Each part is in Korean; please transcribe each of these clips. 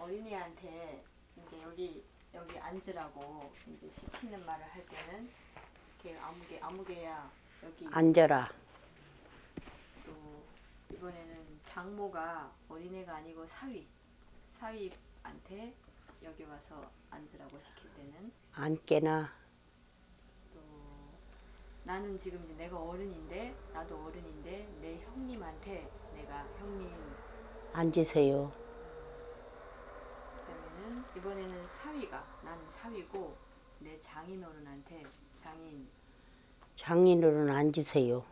어린이한테 이제 여기 앉으라고 이제 시키는 말을 할 때는 이렇게 아무개야 여기 앉아라. 또 이번에는 장모가 어린애가 아니고 사위한테 여기 와서 앉으라고 시킬 때는 앉게나. 또 나는 지금 이제 내가 어른인데 나도 어른인데 내 형님한테 내가 형님 앉으세요. 그다음에는 이번에는 나는 사위고 내 장인어른한테 장인어른 앉으세요.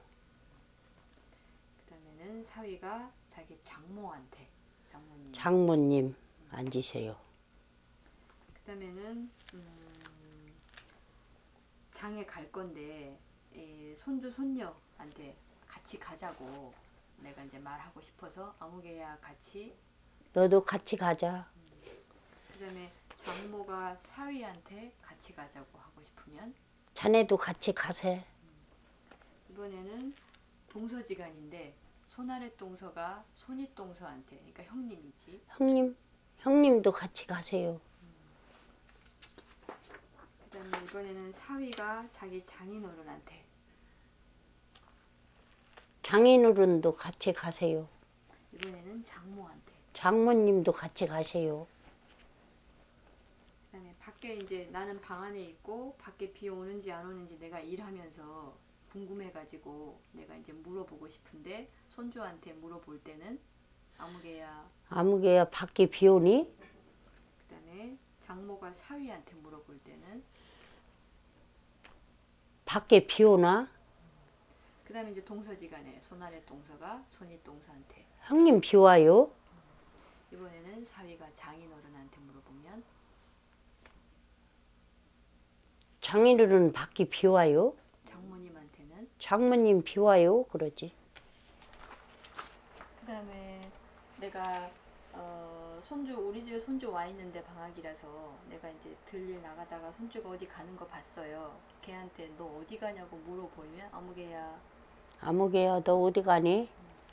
그다음에는 사위가 자기 장모한테 장모님 앉으세요. 그다음에는 장에 갈 건데 이 손주 손녀한테 같이 가자고 내가 이제 말하고 싶어서 아무개야 같이. 너도 같이 가자. 그다음에 장모가 사위한테 같이 가자고 하고 싶으면 자네도 같이 가세. 이번에는 동서지간인데 손아래 동서가 손윗 동서한테 그러니까 형님이지. 형님도 같이 가세요. 그다음에 이번에는 사위가 자기 장인어른한테 장인어른도 같이 가세요. 이번에는 장모한테 장모님도 같이 가세요. 그다음에 밖에 이제 나는 방 안에 있고 밖에 비 오는지 안 오는지 내가 일하면서 궁금해가지고 내가 이제 물어보고 싶은데 손주한테 물어볼 때는 아무개야 밖에 비 오니? 그다음에 장모가 사위한테 물어볼 때는 밖에 비 오나? 그다음에 이제 동서지간에 손아래 동서가 손윗 동서한테 형님 비 와요? 이번에는 사위가 장인어른한테 물어보면 장인어른 밖에 비 와요? 장모님한테는 장모님 비 와요? 그러지. 그다음에 내가 우리 집에 손주 와 있는데 방학이라서 내가 이제 들일 나가다가 손주가 어디 가는 거 봤어요. 걔한테 너 어디 가냐고 물어보면 아무개야 너 어디 가니?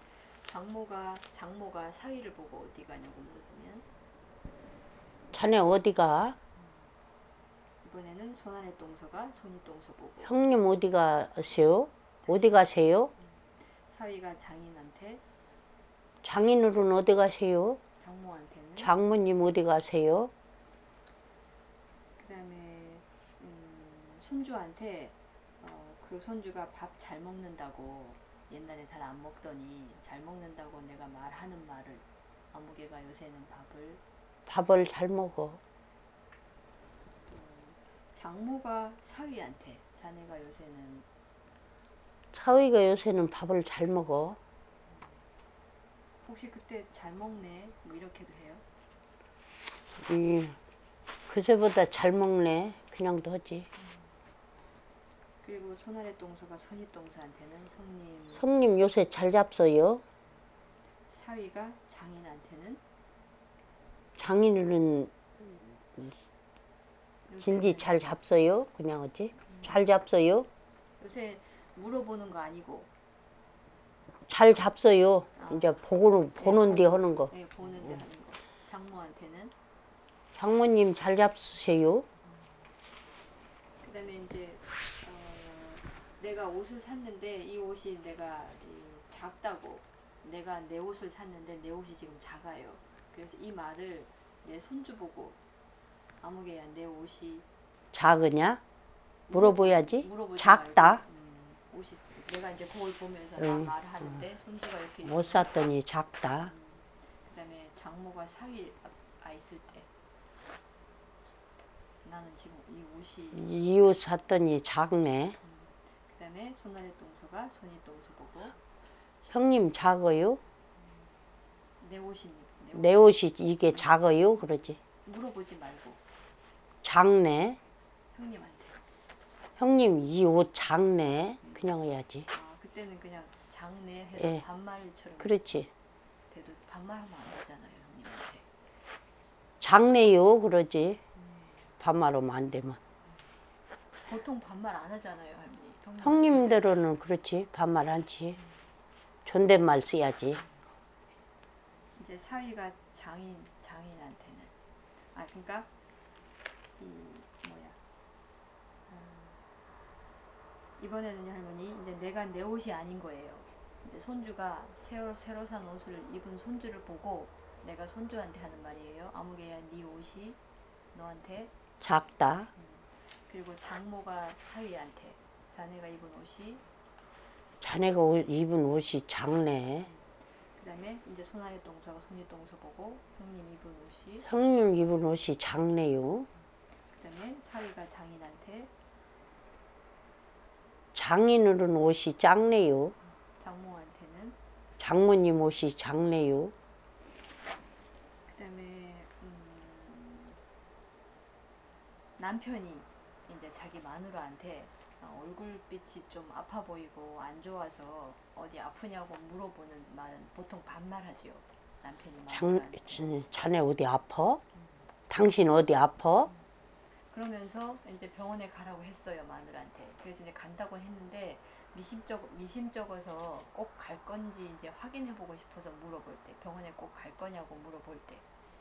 장모가 사위를 보고 어디 가냐고 물어보면 자네 어디 가? 이번에는 손아래 동서가 손윗 동서 보고 형님 어디 가세요? 어디 가세요? 사위가 장인한테 장인어른 어디 가세요? 장모한테는 장모님 어디 가세요? 그다음에 손주한테 그 손주가 밥 잘 먹는다고 옛날에 잘 안 먹더니 잘 먹는다고 내가 말하는 말을 아무개가 요새는 밥을 잘 먹어. 장모가 사위한테 자네가 요새는 사위가 요새는 밥을 잘 먹어. 혹시 그때 잘 먹네 뭐 이렇게도 해요? 그새보다 잘 먹네. 그냥도 하지. 그리고 손아래 동서가 손윗 동서한테는 형님 요새 잘 잡서요? 사위가 장인한테는 장인어른 진지 잘 잡서요? 그냥 하지. 잘 잡서요? 요새 물어보는 거 아니고 잘 잡서요. 이제 보는 데 하는 거. 네, 보는 데 하는 거. 장모한테는 장모님 잘 잡수세요? 그다음에 이제 내가 옷을 샀는데 이 옷이 내가 작다고 내가 내 옷을 샀는데 내 옷이 지금 작아요. 그래서 이 말을 내 손주 보고 아무개야 내 옷이 작으냐? 물어봐야지. 물어보지 작다. 말고, 옷이 내가 이제 그걸 보면서 말을 하는데 손주가 옆에 있으면 못 샀더니 작다. 그다음에 장모가 사위 있을 때 나는 지금 이 옷 샀더니 작네. 그다음에 손아래 동서가 손윗 동서 보고 형님 작아요? 내 옷이 이게 작아요? 그러지. 물어보지 말고 작네. 형님한테 형님 이 옷 작네. 그냥 해야지. 그때는 그냥 작네 해도 예. 반말처럼 그렇지. 돼도 반말하면 안 되잖아요 형님한테. 작네요 그러지. 반말하면 안 되면. 보통 반말 안 하잖아요 할머니. 형님대로는 그렇지. 반말 안지. 존댓말 써야지. 이제 사위가 장인한테는 아 그러니까 이 뭐야 이번에는 할머니 이제 내가 내 옷이 아닌 거예요. 이제 손주가 새로 산 옷을 입은 손주를 보고 내가 손주한테 하는 말이에요. 아무개야 네 옷이 너한테 작다. 그리고 장모가 사위한테 자네가 입은 옷이 자네가 입은 옷이 작네. 그 다음에 이제 손아래 동서가 손이 동서 보고 형님 입은 옷이 형님 입은 옷이 작네요. 그 다음에 사위가 장인한테 장인어른 옷이 작네요. 장모한테는 장모님 옷이 작네요. 그 다음에 남편이 이제 자기 마누라한테 얼굴빛이 좀 아파 보이고 안 좋아서 어디 아프냐고 물어보는 말은 보통 반말하지요. 남편이 마누라한테. 자네 어디 아파? 당신 어디 아파? 그러면서 이제 병원에 가라고 했어요, 마누라한테. 그래서 이제 간다고 했는데 미심쩍어서 꼭 갈 건지 이제 확인해보고 싶어서 물어볼 때, 병원에 꼭 갈 거냐고 물어볼 때,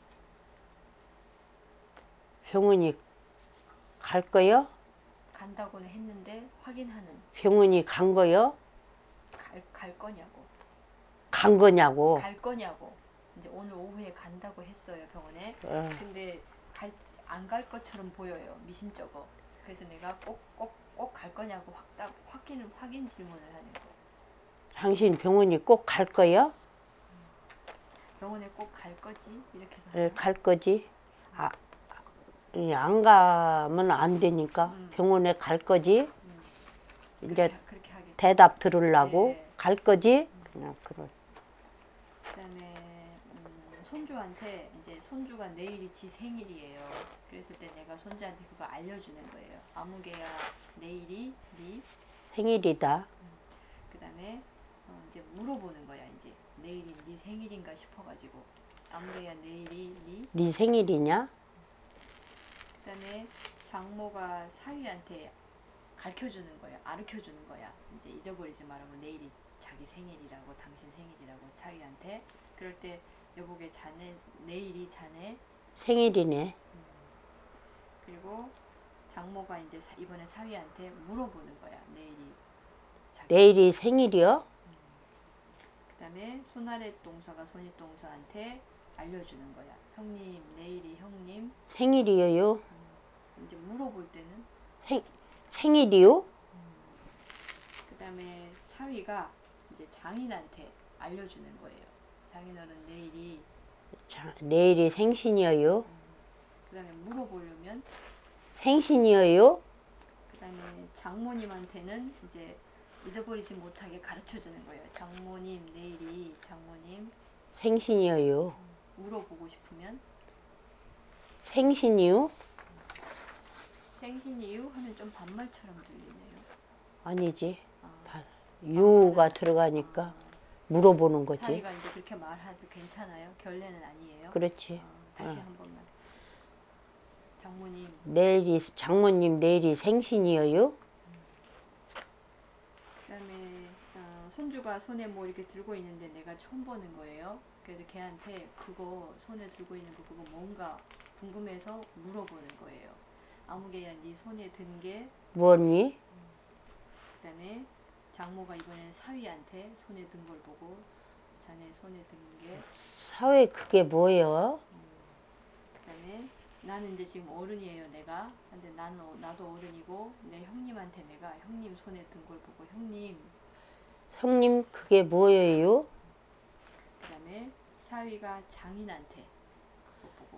병원이 갈 거요? 간다고는 했는데 확인하는 병원이 간 거요? 갈 거냐고. 간 거냐고. 갈 거냐고. 이제 오늘 오후에 간다고 했어요, 병원에. 근데 안 갈 것처럼 보여요, 미심쩍어. 그래서 내가 꼭 갈 거냐고 확인 질문을 하는 거. 당신 병원이 꼭 갈 거요? 병원에 꼭 갈 거지? 이렇게 해서 네, 갈 거지. 아, 안 가면 안 되니까 병원에 갈 거지. 이제 그렇게 하겠다. 대답 들으려고 네. 갈 거지. 그냥 그런. 그다음에 손주한테 이제 손주가 내일이 지 생일이에요. 그랬을 때 내가 손주한테 그거 알려주는 거예요. 아무개야 내일이 네 생일이다. 그다음에 이제 물어보는 거야. 이제 내일이 네 생일인가 싶어가지고 아무개야 내일이 네 네 생일이냐? 그다음에 장모가 사위한테 가르쳐주는 거야. 아르켜주는 거야. 이제 잊어버리지 말라고 내일이 자기 생일이라고 당신 생일이라고 사위한테 그럴 때 여보게 자네 내일이 자네 생일이네. 그리고 장모가 이제 이번에 사위한테 물어보는 거야. 내일이 자기 내일이 생일이요? 그다음에 손아래 동서가 손윗동서한테 알려주는 거야. 형님 내일이 형님 생일이요? 이제 물어볼 때는 생일이요? 그다음에 사위가 이제 장인한테 알려주는 거예요. 장인어른 내일이 내일이 생신이요? 그다음에 물어보려면 생신이요? 그다음에 장모님한테는 이제 잊어버리지 못하게 가르쳐 주는 거예요. 장모님 내일이 장모님 생신이요? 물어보고 싶으면 생신이요? 생신 이유 하면 좀 반말처럼 들리네요. 아니지. 아, 유가 들어가니까 물어보는 거지. 사위가 이제 그렇게 말해도 괜찮아요? 결례는 아니에요? 그렇지. 다시 한 번만. 장모님 장모님 내일이 생신이요? 그다음에 손주가 손에 뭐 이렇게 들고 있는데 내가 처음 보는 거예요. 그래서 걔한테 그거 손에 들고 있는 거 그거 뭔가 궁금해서 물어보는 거예요. 아무개야 네 손에 든 게 무언니? 그다음에 장모가 이번에는 사위한테 손에 든 걸 보고 자네 손에 든 게 사회 그게 뭐예요? 그다음에 나는 이제 지금 어른이에요 내가 근데 나도 어른이고 내 형님한테 내가 형님 손에 든 걸 보고 형님 형님 그게 뭐예요? 그다음에 사위가 장인한테 그거 보고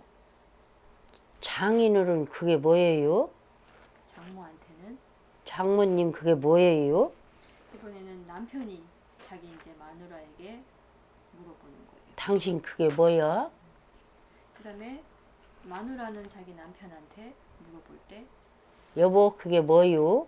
장인어른 그게 뭐예요? 장모한테는 장모님 그게 뭐예요? 이번에는 남편이 자기 이제 마누라에게 물어보는 거예요. 당신 그게 뭐야? 그다음에 마누라는 자기 남편한테 물어볼 때 여보 그게 뭐요?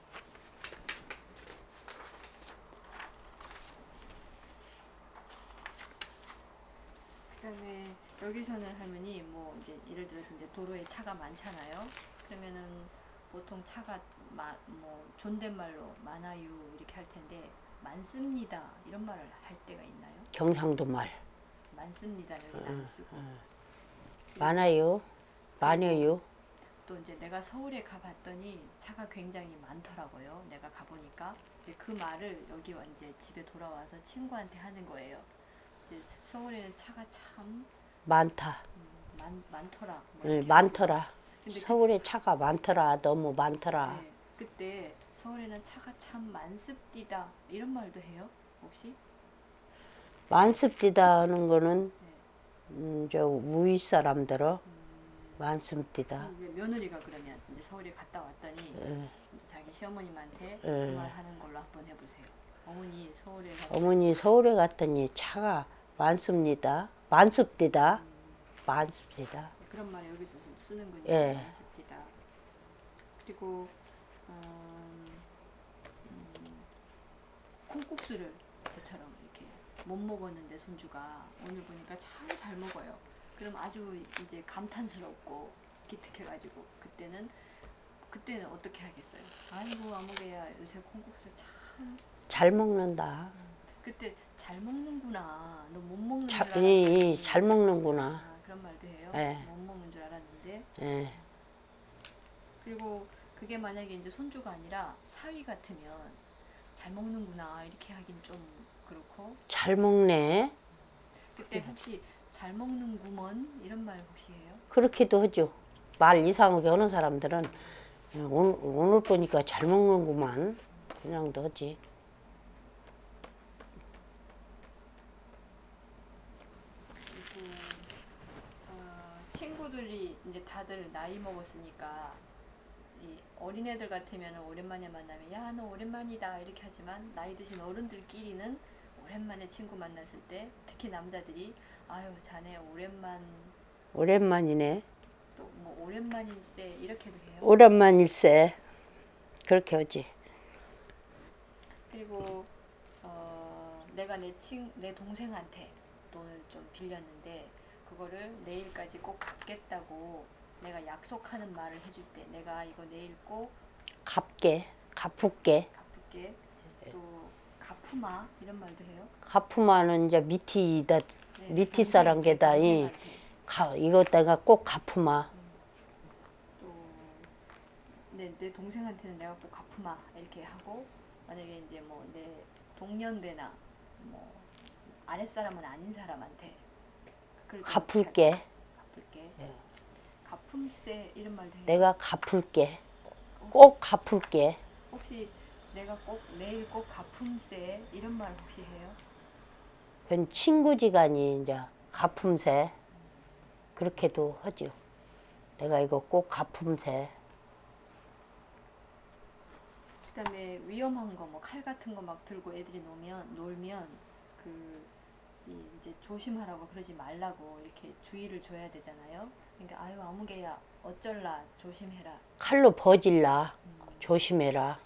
그다음에 여기서는 할머니 뭐 이제 예를 들어서 이제 도로에 차가 많잖아요. 그러면은 보통 차가 뭐 존댓말로 많아요 이렇게 할 텐데 많습니다 이런 말을 할 때가 있나요? 경상도 말. 많습니다 여기는 안 쓰고 그리고 많아요. 많아요. 또 이제 내가 서울에 가봤더니 차가 굉장히 많더라고요. 내가 가보니까 이제 그 말을 여기 이제 집에 돌아와서 친구한테 하는 거예요. 이제 서울에는 차가 참 많다. 많더라. 뭐 예, 이렇게 하지만 많더라. 근데 서울에 차가 많더라. 너무 많더라. 네, 그때 서울에는 차가 참 많습디다 이런 말도 해요. 혹시? 많습디다 하는 거는 네. 저 우위 사람들어 많습디다. 이제 며느리가 그러면 이제 서울에 갔다 왔더니 예, 이제 자기 시어머님한테 그 예. 말 하는 걸로 한번 해보세요. 어머니 서울에 갈 때 어머니 서울에 갔더니 차가 많습니다. 많습디다. 많습디다. 그런 말 여기서 쓰는군요. 예. 많습디다. 그리고 음, 콩국수를 저처럼 이렇게 못 먹었는데 손주가 오늘 보니까 참 잘 먹어요. 그럼 아주 이제 감탄스럽고 기특해가지고 그때는 어떻게 하겠어요? 아이고 아무개야 요새 콩국수를 참 잘 먹는다. 그때 잘 먹는구나. 너 못 먹는 자, 줄 알았더니 잘 먹는구나. 그런 말도 해요. 예, 못 먹는 줄 알았는데 예. 그리고 그게 만약에 이제 손주가 아니라 사위 같으면 잘 먹는구나 이렇게 하긴 좀 그렇고 잘 먹네. 그때 혹시 잘 먹는구먼 이런 말 혹시 해요? 그렇게도 하죠. 말 이상하게 하는 사람들은 오늘 보니까 잘 먹는구만. 그냥도 하지. 그리고 친구들이 이제 다들 나이 먹었으니까 이 어린애들 같으면 오랜만에 만나면 야 너 오랜만이다 이렇게 하지만 나이 드신 어른들끼리는 오랜만에 친구 만났을 때 특히 남자들이 아유 자네 오랜만 오랜만이네. 또 뭐 오랜만일세 이렇게도 해요. 오랜만일세. 그렇게 하지. 그리고 내가 내 동생한테 돈을 좀 빌렸는데 그거를 내일까지 꼭 갚겠다고 내가 약속하는 말을 해줄 때 내가 이거 내일 꼭 갚게, 갚을게. 갚을게. 또 갚으마 이런 말도 해요. 갚으면은 이제 밑이다, 네, 밑이 사람 내 게다. 동생한테 이거 내가 꼭 갚으마. 또 내 동생한테는 내가 꼭 갚으마 이렇게 하고 만약에 이제 뭐 내 동년배나 뭐 아랫사람은 아닌 사람한테 그럴 땐 어떻게 할까요? 갚을게. 갚을게. 갚음세 이런 말도 해요. 내가 갚을게. 혹시 꼭 갚을게. 혹시 내가 꼭 내일 꼭 갚음세 이런 말 혹시 해요? 그건 친구지간이 이제 갚음새. 그렇게도 하죠. 내가 이거 꼭 갚음새. 그다음에 위험한 거 뭐 칼 같은 거 막 들고 애들이 놀면 그 이제 조심하라고 그러지 말라고 이렇게 주의를 줘야 되잖아요. 그러니까 아유 아무개야 어쩔라 조심해라. 칼로 버질라. 조심해라.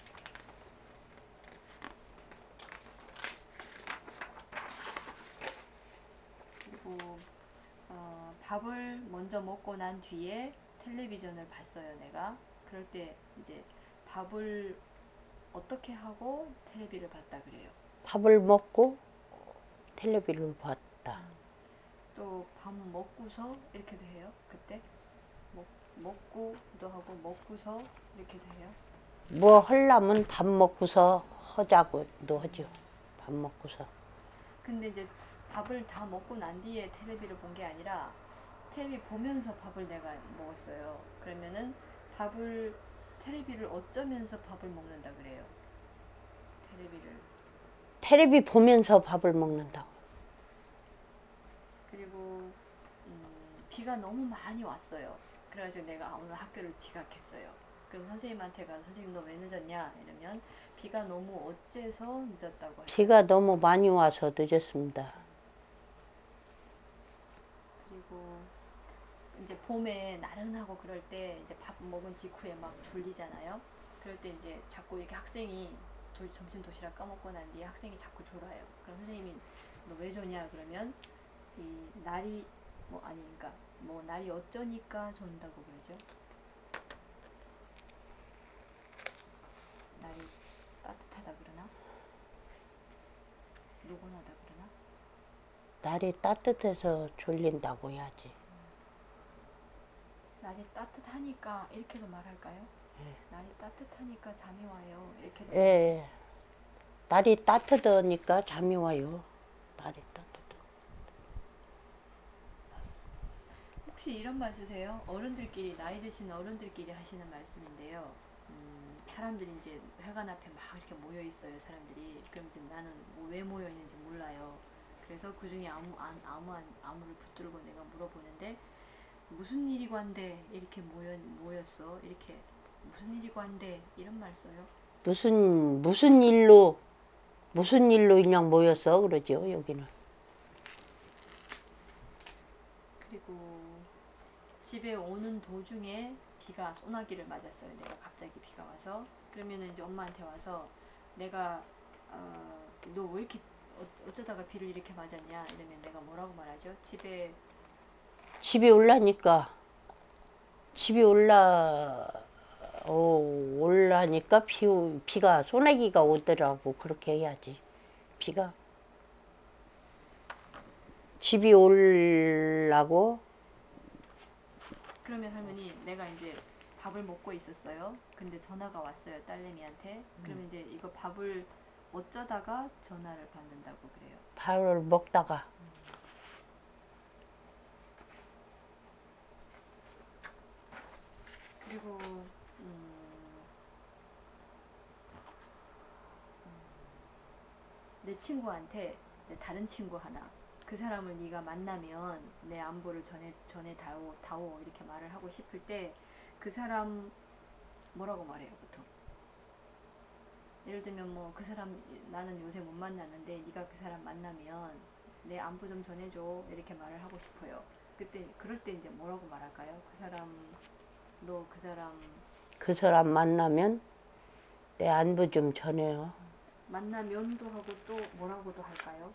그리고 밥을 먼저 먹고 난 뒤에 텔레비전을 봤어요, 내가. 그럴 때 이제 밥을 어떻게 하고 텔레비를 봤다 그래요. 밥을 먹고 텔레비를 봤다. 또 밥 먹고서 이렇게도 해요. 그때 먹고도 하고 먹고서 이렇게도 해요. 뭐 하려면 밥 먹고서 하자고도 하죠. 밥 먹고서. 근데 이제 밥을 다 먹고 난 뒤에 텔레비를 본 게 아니라 텔레비 보면서 밥을 내가 먹었어요. 그러면은 밥을 텔레비를 어쩌면서 밥을 먹는다 그래요. 텔레비를. 텔레비 보면서 밥을 먹는다고. 그리고 비가 너무 많이 왔어요. 그래가지고 내가 오늘 학교를 지각했어요. 그럼 선생님한테 가서 선생님 너 왜 늦었냐 이러면 비가 너무 어째서 늦었다고 하죠. 비가 너무 많이 와서 늦었습니다. 그리고 이제 봄에 나른하고 그럴 때 이제 밥 먹은 직후에 막 졸리잖아요. 그럴 때 이제 자꾸 이렇게 학생이 점심 도시락 까먹고 난 뒤에 학생이 자꾸 졸아요. 그럼 선생님이 너 왜 졸냐 그러면 이 날이 뭐 아니 그러니까 뭐 날이 어쩌니까 존다고 그러죠. 날이 따뜻하다 그러나 노곤하다 그러나 날이 따뜻해서 졸린다고 해야지. 날이 따뜻하니까 이렇게도 말할까요? 날이 따뜻하니까 잠이 와요. 이렇게도 말해요. 예, 날이 따뜻하니까 잠이 와요. 날이 따뜻해. 혹시 이런 말 쓰세요? 어른들끼리 나이 드신 어른들끼리 하시는 말씀인데요. 사람들이 이제 회관 앞에 막 이렇게 모여 있어요. 사람들이. 그럼 이제 나는 뭐왜 모여 있는지 몰라요. 그래서 그 중에 아무를 붙들고 내가 물어보는데 무슨 일이고 한데 이렇게 모였어? 이렇게 무슨 일이고 한데 이런 말 써요. 무슨 일로 그냥 모였어 그러죠 여기는. 그리고 집에 오는 도중에 비가 소나기를 맞았어요. 내가 갑자기 비가 와서 그러면은 이제 엄마한테 와서 내가 너 왜 이렇게 어쩌다가 비를 이렇게 맞았냐 이러면 내가 뭐라고 말하죠? 집에 올라니까 집에 올라니까 비가 소나기가 오더라고. 그렇게 해야지. 비가 집이 올라고. 그러면 할머니 내가 이제 밥을 먹고 있었어요. 근데 전화가 왔어요. 딸내미한테. 그러면 이제 이거 밥을 어쩌다가 전화를 받는다고 그래요. 밥을 먹다가. 그리고 내 친구한테 내 다른 친구 하나 그 사람을 네가 만나면 내 안부를 전해 다오 이렇게 말을 하고 싶을 때 그 사람 뭐라고 말해요 보통? 예를 들면 뭐 그 사람 나는 요새 못 만났는데 네가 그 사람 만나면 내 안부 좀 전해줘 이렇게 말을 하고 싶어요. 그때 그럴 때 이제 뭐라고 말할까요? 너 그 사람 만나면 내 안부 좀 전해요. 만나면도 하고 또 뭐라고도 할까요?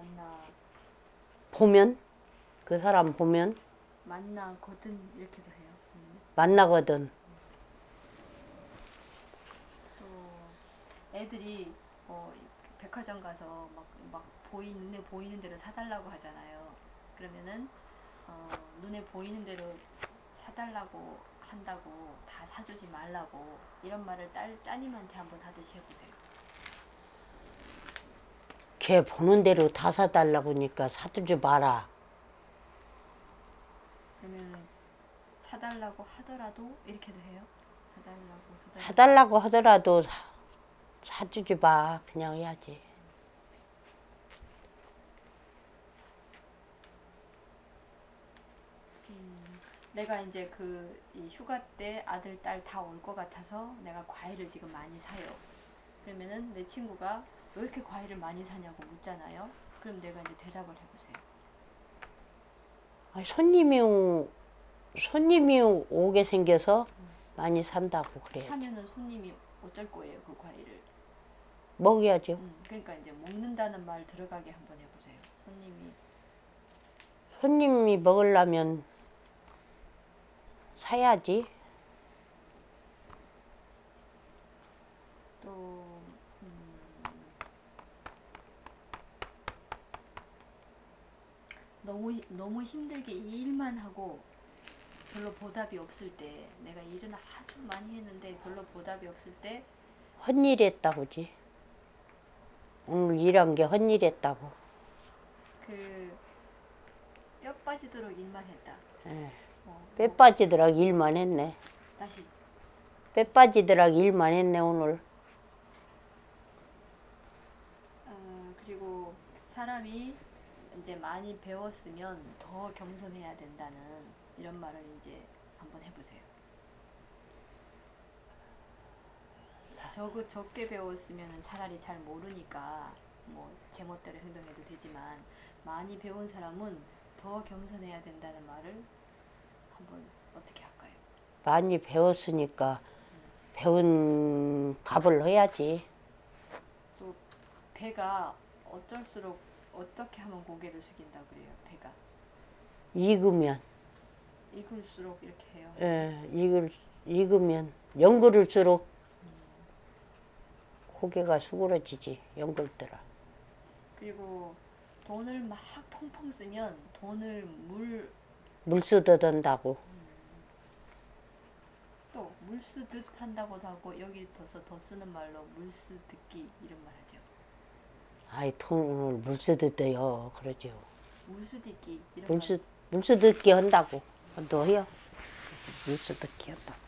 보면 그 사람 보면 만나거든 이렇게도 해요. 만나거든. 또 애들이 백화점 가서 막 눈에 보이는 대로 사달라고 하잖아요. 그러면은 눈에 보이는 대로 사달라고 한다고 다 사주지 말라고 이런 말을 따님한테 한번 하듯이 해보세요. 걔 보는 대로 다 사달라고 하니까 사주지 마라. 그러면 사달라고 하더라도 이렇게도 해요. 사달라고 하더라도 사달라고 하더라도 사주지 마. 그냥 해야지. 내가 이제 이 휴가 때 아들 딸 다 올 것 같아서 내가 과일을 지금 많이 사요. 그러면은 내 친구가 왜 이렇게 과일을 많이 사냐고 묻잖아요. 그럼 내가 이제 대답을 해보세요. 아니, 손님이 오게 생겨서 많이 산다고 그래야지. 사면은 손님이 어쩔 거예요, 그 과일을. 먹여야죠. 그러니까 이제 먹는다는 말 들어가게 한번 해보세요. 손님이 먹으려면 사야지. 또 너무 힘들게 일만 하고 별로 보답이 없을 때 내가 일은 아주 많이 했는데 별로 보답이 없을 때 헛일했다고지. 오늘 일한 게 헛일했다고. 그 뼈 빠지도록 일만 했다. 예. 빼 뭐 빠지더락 일만 했네. 다시 빼 빠지더락 일만 했네 오늘. 그리고 사람이 이제 많이 배웠으면 더 겸손해야 된다는 이런 말을 이제 한번 해보세요. 적게 배웠으면 차라리 잘 모르니까 뭐 제멋대로 행동해도 되지만 많이 배운 사람은 더 겸손해야 된다는 말을 한번 어떻게 할까요? 많이 배웠으니까 배운 값을 해야지. 또 배가 어쩔수록 어떻게 하면 고개를 숙인다 그래요. 배가 익으면. 익을수록 이렇게 해요. 예, 익으면 연그를수록 고개가 수그러지지. 연글더라. 그리고 돈을 막 펑펑 쓰면 돈을 물 쓰듯한다고. 물쓰듯 한다고도 하고 여기 더 쓰는 말로 물쓰듣기 이런 말 하죠. 아이 돈을 물쓰듯해요. 그러죠. 물쓰듣기 이런 말. 물쓰듣기 한다고. 너 해요. 물쓰듣기 한다고.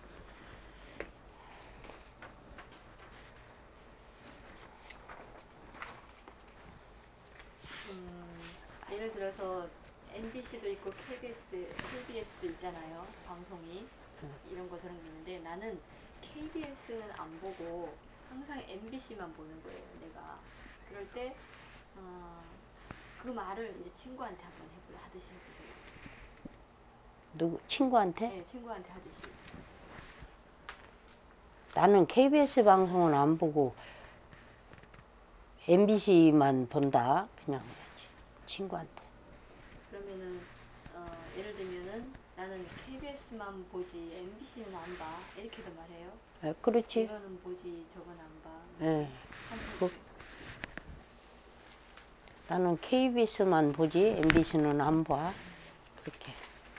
예를 들어서 MBC도 있고 KBS도 있잖아요. 방송이 이런 거 저런 게 있는데 나는 KBS는 안 보고 항상 MBC만 보는 거예요. 내가 그럴 때 그 말을 이제 친구한테 한번 하듯이 해보세요. 누구 친구한테? 네, 친구한테 하듯이. 나는 KBS 방송은 안 보고 MBC만 본다. 그냥 친구한테. 그러면은 예를 들면은 나는 KBS만 보지 MBC는 안 봐. 이렇게도 말해요. 그렇지. 이거는 보지 저건 안 봐. 예. 한번 해보세요. 나는 KBS만 보지 MBC는 안 봐. 그렇게.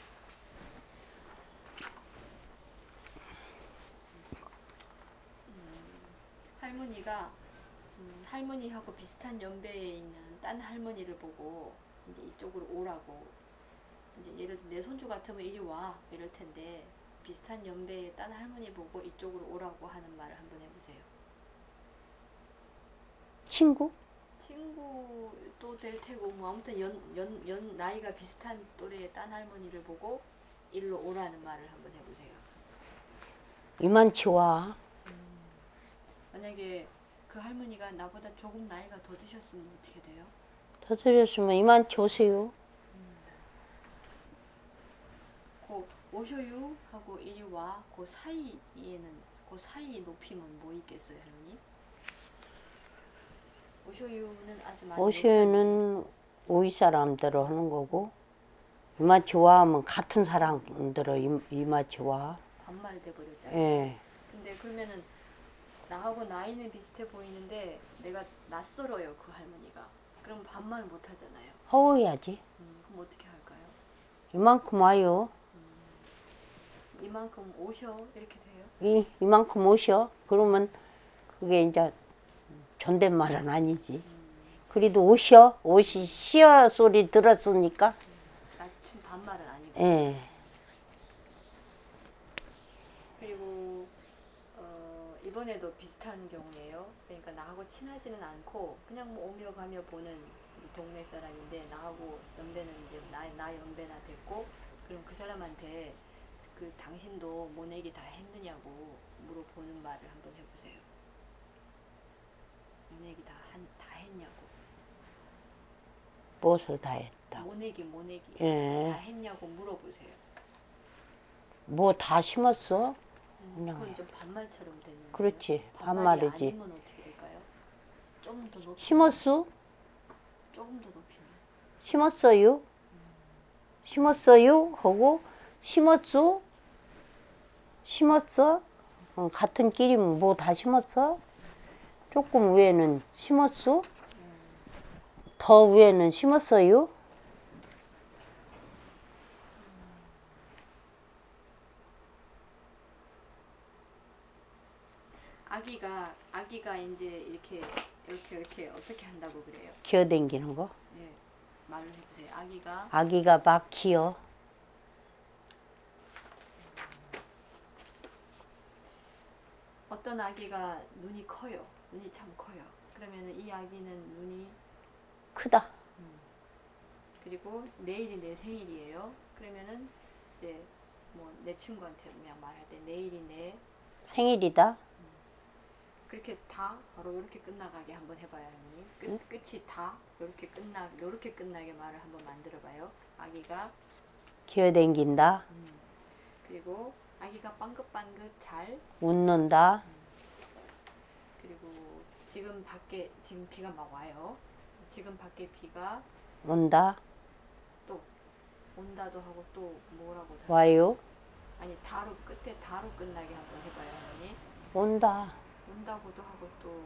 할머니가 할머니하고 비슷한 연배에 있는 딴 할머니를 보고 이제 이쪽으로 오라고 이제 예를 들어 내 손주 같으면 이리 와 이럴 텐데 비슷한 연배의 딴 할머니 보고 이쪽으로 오라고 하는 말을 한번 해보세요. 친구? 친구도 될 테고 뭐 아무튼 연 나이가 비슷한 또래의 딴 할머니를 보고 일로 오라는 말을 한번 해보세요. 이만치 와. 만약에 그 할머니가 나보다 조금 나이가 더 드셨으면 어떻게 돼요? 더 드렸으면 이만치 오세요. 그 오셔유 하고 이리 와. 그 사이에는 그 사이 높이면 뭐 있겠어요, 할머니? 오셔유는 아주 많이 오시는 오이 사람대로 하는 거고 이만치 와 하면 같은 사람대로 이만치 와. 반말 돼 버렸잖아요. 예. 근데 그러면은 나하고 나이는 비슷해 보이는데 내가 낯설어요, 그 할머니가. 그럼 반말 못 하잖아요. 허워야지. 그럼 어떻게 할까요? 이만큼 와요. 이만큼 오셔 이렇게 돼요? 이만큼 오셔. 그러면 그게 이제 존댓말은 아니지. 그래도 오셔. 오시 시어 소리 들었으니까. 낮춤 반말은 아니고. 예. 그리고 이번에도 비슷한 경우예요. 그러니까 나하고 친하지는 않고 그냥 뭐 오며 가며 보는 이제 동네 사람인데 나하고 연배는 이제 나 연배나 됐고 그럼 그 사람한테 그 당신도 모내기 다 했느냐고 물어보는 말을 한번 해보세요. 모내기 다 했냐고. 무엇을 다 했다. 모내기 다 예. 했냐고 물어보세요. 뭐 다 심었어? 그건 좀 반말처럼 되는 그렇지. 거예요. 반말이 반말이지. 아니면 어떻게 될까요? 좀 더 높이면. 심었어? 조금 더 높이면. 심었어요? 심었어요? 하고 심었어? 심었어? 같은 끼리면 뭐 다 심었어? 조금 위에는 심었어? 더 위에는 심었어요? 아기가 이제 이렇게 어떻게 한다고 그래요? 기어댕기는 거? 예, 말로 해보세요. 아기가 아기가 막 기어. 어떤 아기가 눈이 커요. 눈이 참 커요. 그러면은 이 아기는 눈이 크다. 그리고 내일이 내 생일이에요. 그러면은 이제 뭐 내 친구한테 그냥 말할 때 내일이 내 생일이다. 그렇게 다 바로 이렇게 끝나가게 한번 해봐요, 할머니. 끝이 다 요렇게 끝나게 말을 한번 만들어봐요. 아기가 기어댕긴다. 그리고 아기가 빵긋빵긋 잘 웃는다. 그리고 지금 비가 막 와요. 지금 밖에 비가 온다. 또 온다도 하고 또 뭐라고 할까요? 와요. 아니 끝에 다로 끝나게 한번 해봐요, 할머니. 온다. 온다고도 하고 또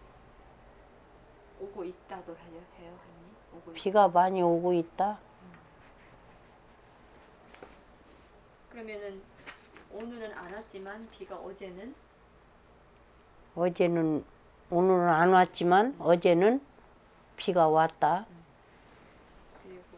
오고 있다도 해요, 할머니. 오고 비가 많이 오고 있다. 그러면은 오늘은 안 왔지만 비가 어제는 어제는, 오늘은 안 왔지만 어제는 비가 왔다. 그리고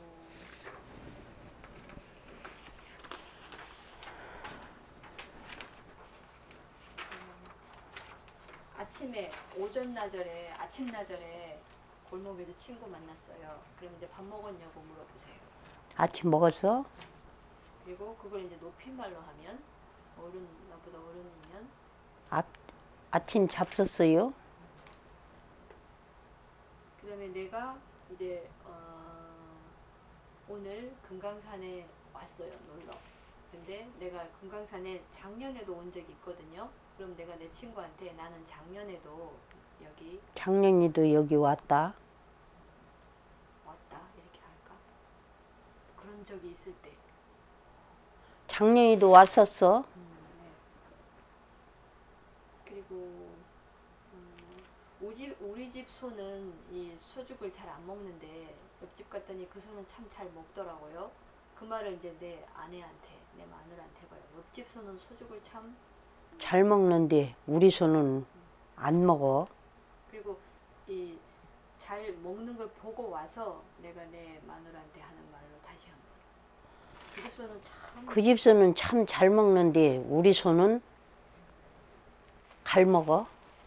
아침에 아침 나절에 골목에서 친구 만났어요. 그럼 이제 밥 먹었냐고 물어보세요. 아침 먹었어? 그리고 그걸 이제 높임말로 하면 나보다 어른이면 아, 아침 잡섰어요? 그다음에 내가 이제 오늘 금강산에 왔어요, 놀러. 근데 내가 금강산에 작년에도 온 적이 있거든요. 그럼 내가 내 친구한테 나는 작년에도 여기 작년에도 여기 왔다. 왔다 이렇게 할까? 그런 적이 있을 때. 작년에도 왔었어. 네. 그리고 우리 집 소는 이 소죽을 잘 안 먹는데 옆집 갔더니 그 소는 참 잘 먹더라고요. 그 말을 이제 내 아내한테, 내 마누라한테 해봐요. 옆집 소는 소죽을 참 잘 먹는데 우리 소는 안 먹어. 그리고 이 잘 먹는 걸 보고 와서 내가 내 마누라한테 하는 말로 다시 한번. 그 집 소는 참 그 집 소는 참 잘 먹는데 우리 소는 갈 먹어.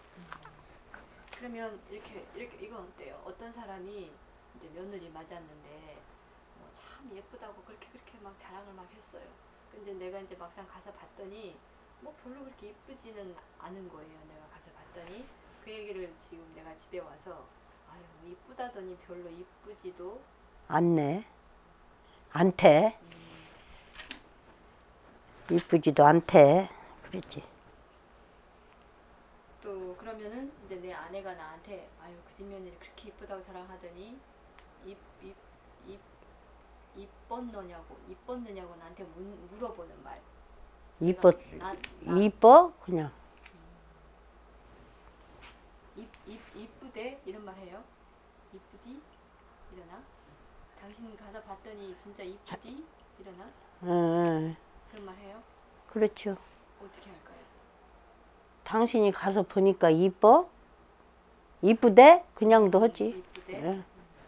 그러면 이렇게 이건 어때요? 어떤 사람이 이제 며느리 맞았는데 참 예쁘다고 그렇게 막 자랑을 막 했어요. 근데 내가 이제 막상 가서 봤더니 뭐 별로 그렇게 이쁘지는 않은 거예요. 내가 가서 봤더니 그 얘기를 지금 내가 집에 와서 아유 이쁘다더니 별로 이쁘지도 않네. 않대. 이쁘지도 않대. 그랬지. 또 그러면은 이제 내 아내가 나한테 아유 그 집 며느리 그렇게 이쁘다고 자랑하더니 입입입 이뻤느냐고 나한테 물어보는 말. 내가 이뻐, 나 이뻐? 그냥. 이쁘대 이런 말 해요. 이쁘디 이러나? 당신 가서 봤더니 진짜 이쁘디 이러나? 응, 그런 말 해요. 그렇죠. 어떻게 할까요? 당신이 가서 보니까 이뻐? 이쁘대? 그냥도 하지. 이쁘대. 예.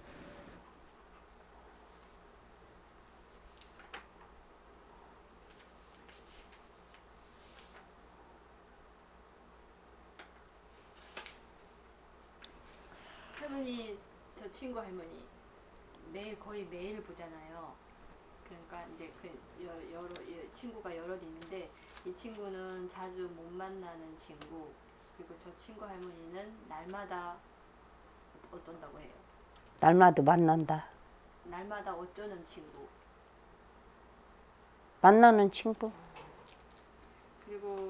할머니 저 친구 할머니 거의 매일 보잖아요. 그러니까 이제 친구가 여럿 있는데 이 친구는 자주 못 만나는 친구 그리고 저 친구 할머니는 날마다 어떤다고 해요. 날마다 만난다. 날마다 어쩌는 친구. 만나는 친구. 그리고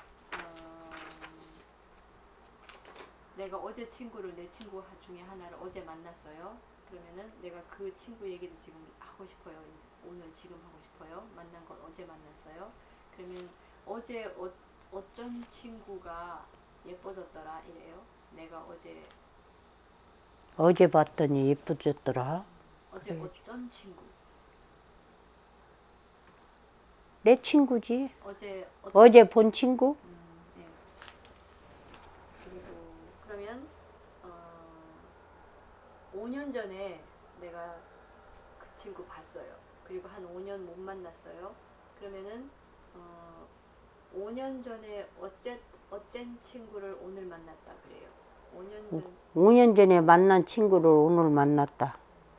내가 어제 내 친구 중에 하나를 어제 만났어요. 그러면은 내가 그 친구 얘기를 지금 하고 싶어요. 오늘 지금 하고 싶어요. 만난 건 어제 만났어요. 그러면 어제 어쩐 친구가 예뻐졌더라 이래요. 내가 어제 봤더니 예뻐졌더라. 어제 그래야지. 어쩐 친구. 내 친구지. 어제 어제 본 친구? 네. 그리고 그러면 어, 5년 전에 내가 그 친구 봤어요. 그리고 한 5년 못 만났어요. 그러면은 5년 전에 어쨌 친구를 오늘 만났다 그래요. 5년 전에 만난 친구를 오늘 만났다.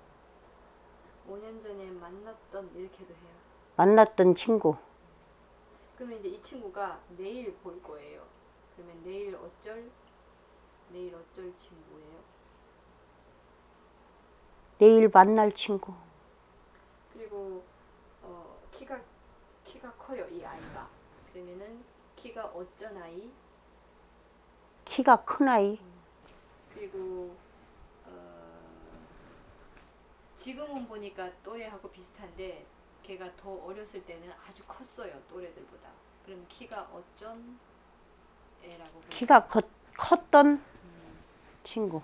5년 전에 만났던 이렇게도 해요. 만났던 친구. 그러면 이제 이 친구가 내일 볼 거예요. 그러면 내일 어쩔 친구예요. 내일 만날 친구. 그리고 키가 커요 이 아이가. 그러면은 키가 어쩐 아이. 키가 큰 아이. 그리고 지금은 보니까 또래하고 비슷한데 걔가 더 어렸을 때는 아주 컸어요 또래들보다. 그럼 키가 어쩐 애라고 키가 볼까요? 컸던 친구.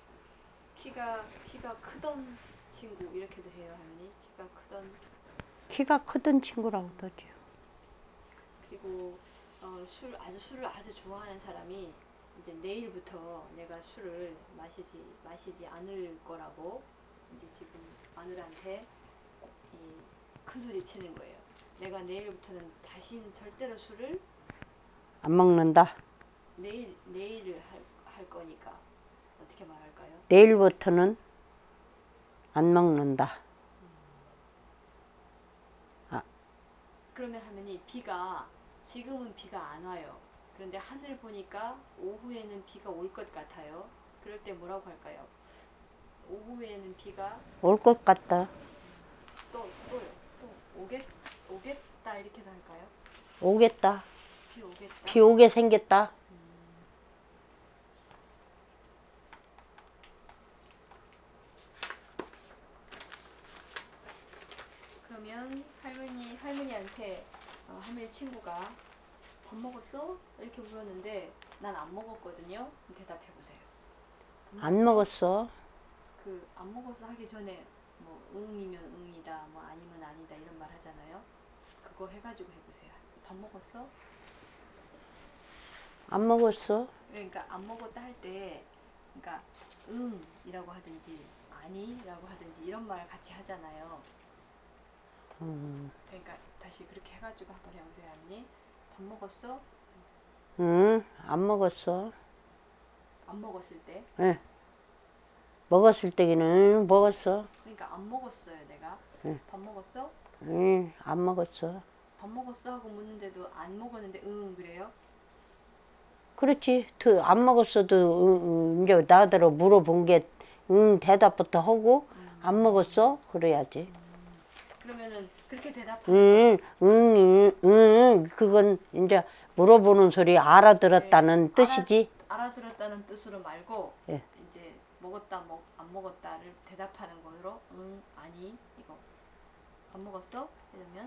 키가 크던 친구 이렇게도 해요 할머니. 키가 크던 키가 크던 친구라고 그러죠. 그리고 술을 아주 좋아하는 사람이 이제 내일부터 내가 술을 마시지 않을 거라고 이제 지금 마누라한테 큰 소리 치는 거예요. 내가 내일부터는 다신 절대로 술을 안 먹는다. 내일을 할 거니까 어떻게 말할까요? 내일부터는 안 먹는다. 아, 그러면 할머니 지금은 비가 안 와요. 그런데 하늘 보니까 오후에는 비가 올 것 같아요. 그럴 때 뭐라고 할까요? 오후에는 비가 올 것 같다. 또요. 또 오겠다 이렇게 할까요? 오겠다. 비 오겠다. 비 오게 생겼다. 그러면 할머니한테 할머니 친구가 밥 먹었어? 이렇게 물었는데 난 안 먹었거든요. 대답해 보세요. 안 먹었어. 그 안 먹었어 하기 전에 뭐 응이면 응이다, 뭐 아니면 아니다 이런 말 하잖아요. 그거 해가지고 해보세요. 밥 먹었어? 안 먹었어. 그러니까 안 먹었다 할 때, 그러니까 응이라고 하든지 아니라고 하든지 이런 말을 같이 하잖아요. 그러니까 다시 그렇게 해가지고 한번 해보세요, 언니. 밥 먹었어? 응, 안 먹었어. 안 먹었을 때. 예. 먹었을 때기는 먹었어. 그러니까 안 먹었어요, 내가. 응. 밥 먹었어? 응, 안 먹었어. 밥 먹었어 하고 묻는데도 안 먹었는데 그래요? 그렇지. 안 먹었어도 이제 나더러 물어본 게 대답부터 하고 안 먹었어? 그래야지. 그러면은 그렇게 대답하는 응, 응, 응, 응. 그건 이제 물어보는 소리 알아들었다는 뜻이지. 알아들었다는 뜻으로 말고 예. 이제 먹었다 안 먹었다를 대답하는 거로 아니 이거 밥 먹었어? 이러면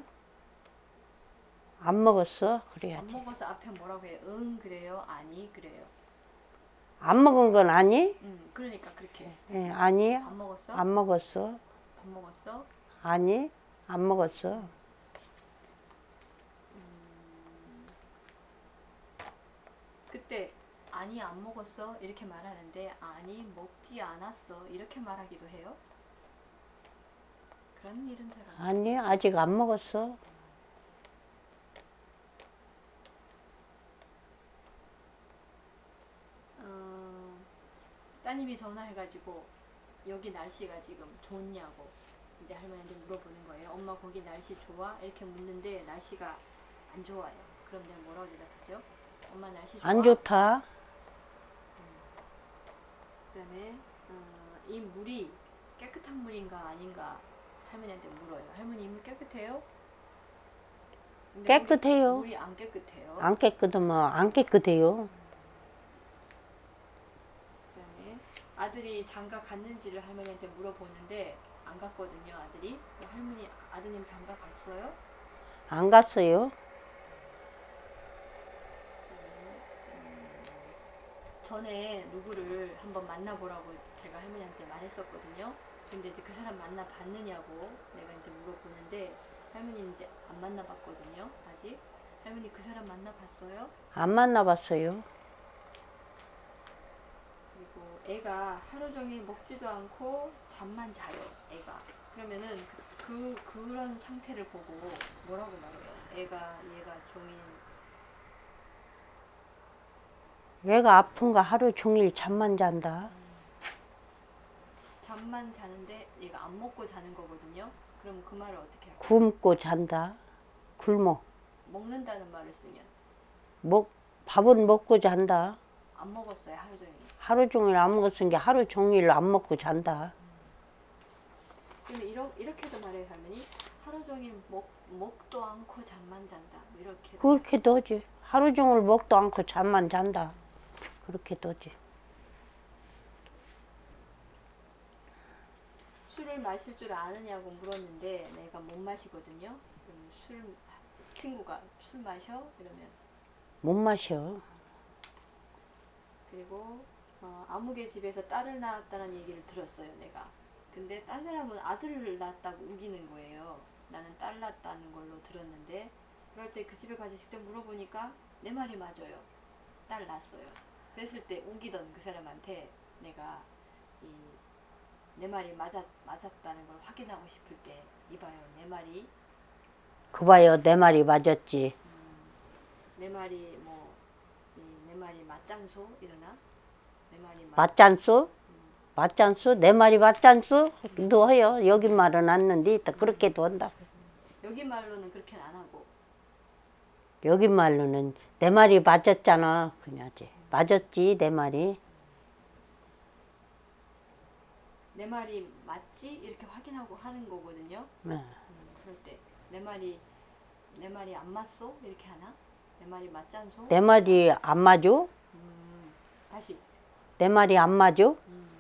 안 먹었어? 안 그래야지. 먹어서 앞에 뭐라고 해요? 그래요? 아니 그래요? 안 먹은 건 아니? 그러니까 그렇게 예, 아니, 안 먹었어? 안 먹었어. 밥 먹었어? 아니, 안 먹었어. 그때 아니 안 먹었어 이렇게 말하는데 아니 먹지 않았어 이렇게 말하기도 해요. 그런 일은 잘 안. 아니, 아직 안 먹었어. 따님이 전화해가지고 여기 날씨가 지금 좋냐고 이제 할머니한테 물어보는 거예요. 엄마 거기 날씨 좋아? 이렇게 묻는데 날씨가 안 좋아요. 그럼 내가 뭐라고 대답하죠? 엄마 날씨 좋아? 안 좋다. 그다음에 이 물이 깨끗한 물인가 아닌가 할머니한테 물어요. 할머니 이 물 깨끗해요? 근데 깨끗해요. 물이 안 깨끗해요. 안 깨끗하면 안 깨끗해요. 그다음에 아들이 장가 갔는지를 할머니한테 물어보는데 안 갔거든요. 아들이. 할머니 아드님 장가 갔어요? 안 갔어요. 전에 누구를 한번 만나보라고 제가 할머니한테 말했었거든요. 근데 이제 그 사람 만나봤느냐고 내가 이제 물어보는데 할머니 이제 안 만나봤거든요. 아직. 할머니 그 사람 만나봤어요? 안 만나봤어요. 그리고 애가 하루 종일 먹지도 않고 잠만 자요. 애가. 그러면은 그런 상태를 보고 뭐라고 말해요? 얘가 종일 얘가 아픈가 하루 종일 잠만 잔다. 잠만 자는데 얘가 안 먹고 자는 거거든요. 그럼 그 말을 어떻게 할까요? 굶고 잔다. 굶어. 먹는다는 말을 쓰면 밥은 먹고 잔다. 안 먹었어요 하루 종일. 하루 종일 안 먹었은 게 하루 종일 안 먹고 잔다. 그러면 이렇게도 말해요 할머니. 하루 종일 먹도 않고 잠만 잔다. 이렇게. 그렇게도 하지. 하루 종일 먹도 않고 잠만 잔다. 그렇게도 하지. 술을 마실 줄 아느냐고 물었는데 내가 못 마시거든요. 그럼 친구가 술 마셔? 이러면 못 마셔. 그리고 아무개 집에서 딸을 낳았다는 얘기를 들었어요 내가. 근데 딴 사람은 아들을 낳았다고 우기는 거예요. 나는 딸 낳았다는 걸로 들었는데 그럴 때 그 집에 가서 직접 물어보니까 내 말이 맞아요. 딸 낳았어요. 그랬을 때 우기던 그 사람한테 내가 내 말이 맞았다는 걸 확인하고 싶을 때 이봐요. 내 말이 그 봐요. 내 말이 맞았지. 내 말이 내 말이 맞장소 이러나? 내 말이 맞잖소? 맞잖소? 내 말이 맞잖소? 너 해요. 여기 말은 안는데 그렇게도 한다. 여기 말로는 그렇게는 안 하고 여기 말로는 내 말이 맞았잖아. 그냐지. 맞았지 내 말이. 내 말이 맞지? 이렇게 확인하고 하는 거거든요. 그럴 때 내 말이 안 맞소? 이렇게 하나? 내 말이 맞잖소? 내 말이 안 맞아? 다시 내 말이 안 맞아?